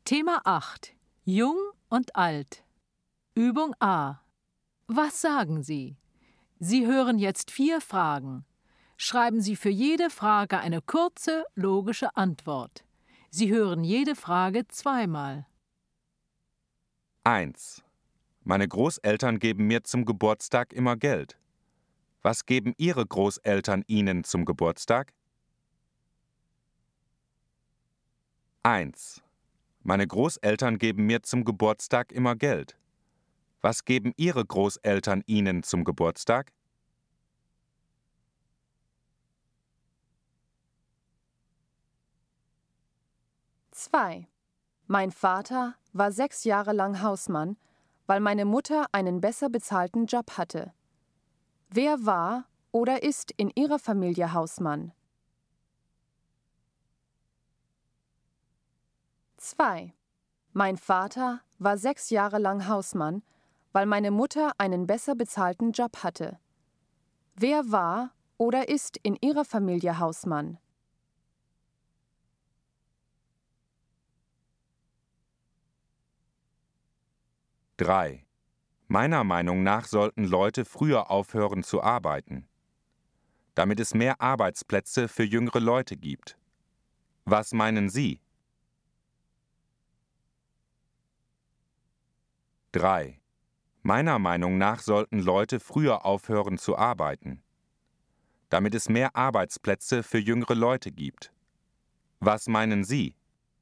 Thema 8. Jung und alt. Übung A. Was sagen Sie? Sie hören jetzt 4 Fragen. Schreiben Sie für jede Frage eine kurze, logische Antwort. Sie hören jede Frage zweimal. 1. Meine Großeltern geben mir zum Geburtstag immer Geld. Was geben Ihre Großeltern Ihnen zum Geburtstag? 1. Meine Großeltern geben mir zum Geburtstag immer Geld. Was geben Ihre Großeltern Ihnen zum Geburtstag? Zwei. Mein Vater war 6 Jahre lang Hausmann, weil meine Mutter einen besser bezahlten Job hatte. Wer war oder ist in Ihrer Familie Hausmann? 2. Mein Vater war 6 Jahre lang Hausmann, weil meine Mutter einen besser bezahlten Job hatte. Wer war oder ist in Ihrer Familie Hausmann? 3. Meiner Meinung nach sollten Leute früher aufhören zu arbeiten, damit es mehr Arbeitsplätze für jüngere Leute gibt. Was meinen Sie? 3. Meiner Meinung nach sollten Leute früher aufhören zu arbeiten, damit es mehr Arbeitsplätze für jüngere Leute gibt. Was meinen Sie?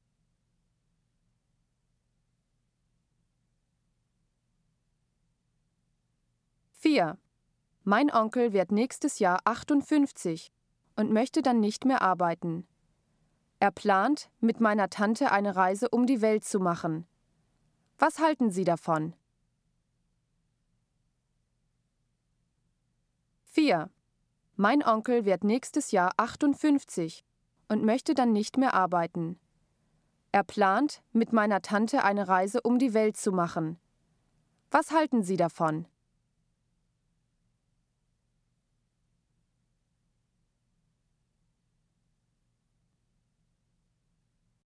4. Mein Onkel wird nächstes Jahr 58 und möchte dann nicht mehr arbeiten. Er plant, mit meiner Tante eine Reise um die Welt zu machen. Was halten Sie davon? 4. Mein Onkel wird nächstes Jahr 58 und möchte dann nicht mehr arbeiten. Er plant, mit meiner Tante eine Reise um die Welt zu machen. Was halten Sie davon?